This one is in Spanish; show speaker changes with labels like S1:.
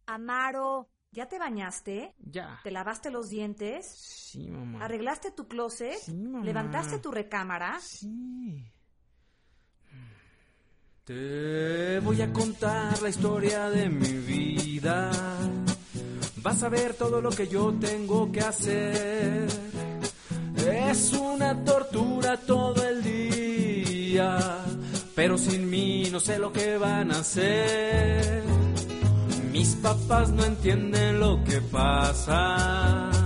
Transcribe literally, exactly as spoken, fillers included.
S1: Amaro, ¿ya te bañaste?
S2: Ya.
S1: ¿Te lavaste los dientes?
S2: Sí, mamá.
S1: ¿Arreglaste tu closet?
S2: Sí, mamá.
S1: ¿Levantaste tu recámara?
S2: Sí. Te voy a contar la historia de mi vida. Vas a ver todo lo que yo tengo que hacer. Es una tortura todo el día, pero sin mí no sé lo que van a hacer. Mis papás no entienden lo que pasa.